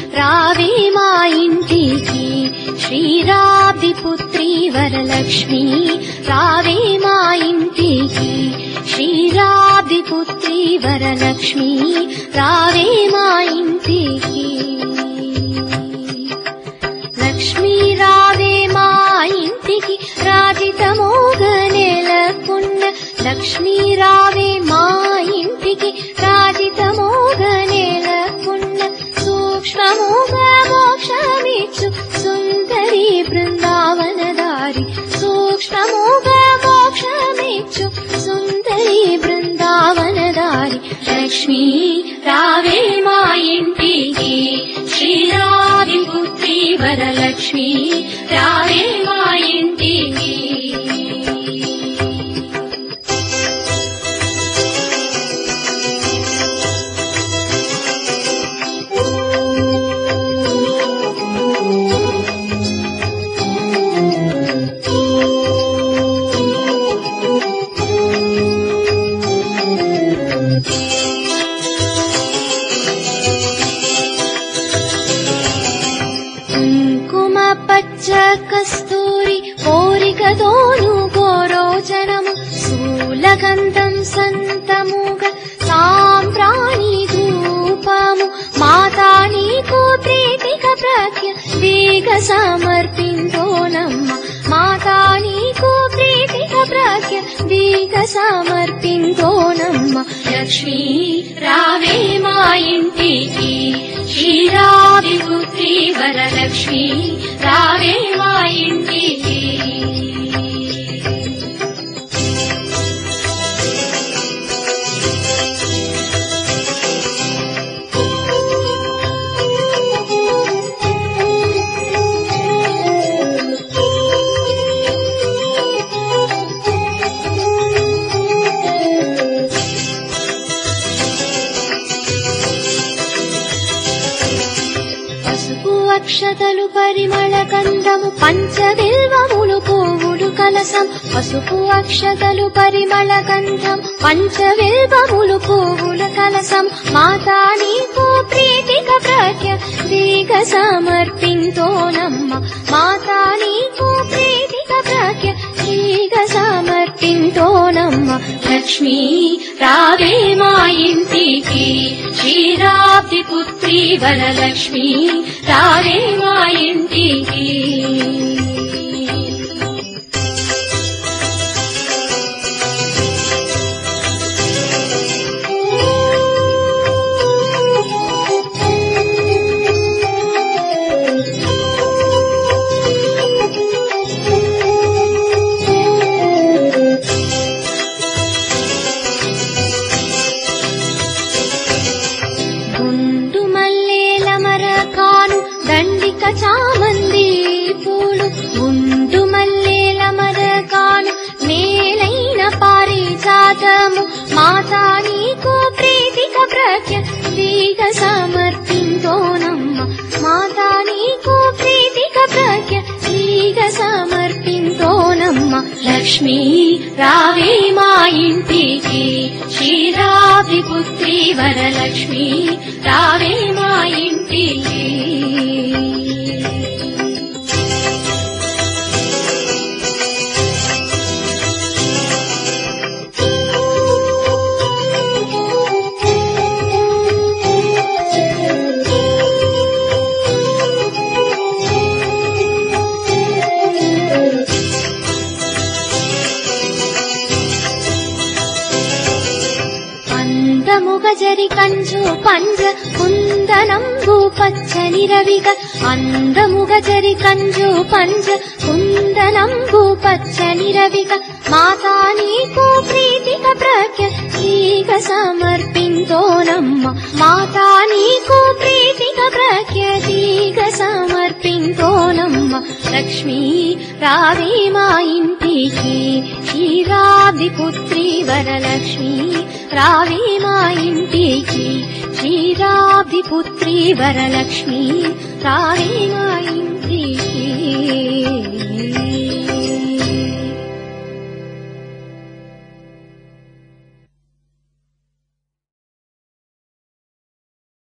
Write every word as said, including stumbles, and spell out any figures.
రావే మా ఇంటికి క్షీరాబ్ది పుత్రి వరలక్ష్మి రావే మా ఇంటికి క్షీరాబ్ది పుత్రి వరలక్ష్మి రావే మా ఇంటికి లక్ష్మీ రావే మా ఇంటికి రాజితమోగ నెలకొన్న లక్ష్మీ రావే మా ఇంటికి రాజితమోగ నెలకొన్న సూక్ష్మమోగ మోక్షమిచ్చు సుందరి బృందావనదారి సూక్ష్మమోగ మోక్షమిచ్చు సుందరి బృందావనదారి లక్ష్మీ రావే మా ఇంటికి క్షీరాబ్ది పుత్రి వరలక్ష్మి రావే మా ఇంటికి కస్తూరి కోరికతోను గోరోచనము శూలగంధం సంతముగ సాంబ్రాణి ధూపము మాతా నీకు ప్రీతిక ప్రత్య వేగ సమర్పింతోనమ్మ మాతా నీకు ప్రీతిక ప్రత్య వేగ సమర్పింతోనమ్మ లక్ష్మీ రావే మా ఇంటికి క్షీరాబ్ది పుత్రి వరలక్ష్మి రావే మా ఇంటికి అక్షతలు పరిమళ గంధము పంచబిల్వములు పువ్వులు కలసం పసుపు అక్షతలు పరిమళ గంధం పంచబిల్వములు పువ్వుల కలసం మాతా నీకు ప్రీతిక ప్రత్య దీగ సమర్పింతోనమ్మ మాతా నీకు ప్రీతిక ప్రత్య దీగ సమర్పింతోనమ్మ లక్ష్మీ రావే మా ఇంటికి క్షీరాబ్ది పుత్రి వరలక్ష్మి రావే మా ఇంటికి చామంది పూలు గుండు మల్లేల మరకాను మేలైన పారిజాతము మాతా నీకు ప్రీతిక ప్రత్య దీగ సమర్పింతోనమ్మ మాతా నీకు ప్రీతిక ప్రత్య దీగ సమర్పింతోనమ్మ లక్ష్మీ రావే మా ఇంటికి క్షీరాబ్ది పుత్రి వరలక్ష్మి రావే మా ఇంటికి గజరి కంచు పంజ కుందనంబు పచ్చని రవిగ అందము గజరి కంచు పంజ కుందనంబు పచ్చని రవిగ మాతా నీకు ప్రీతిక ప్రత్య దీగ సమర్పింతోనమ్మ మాతా నీకు ప్రీతిక ప్రత్య దీగ సమర్పింతోనమ్మ లక్ష్మీ రావే మా ఇంటికి క్షీరాబ్ది పుత్రి వరలక్ష్మి రావే మా ఇంటికి క్షీరాబ్ది పుత్రి వరలక్ష్మి రావే మా ఇంటికి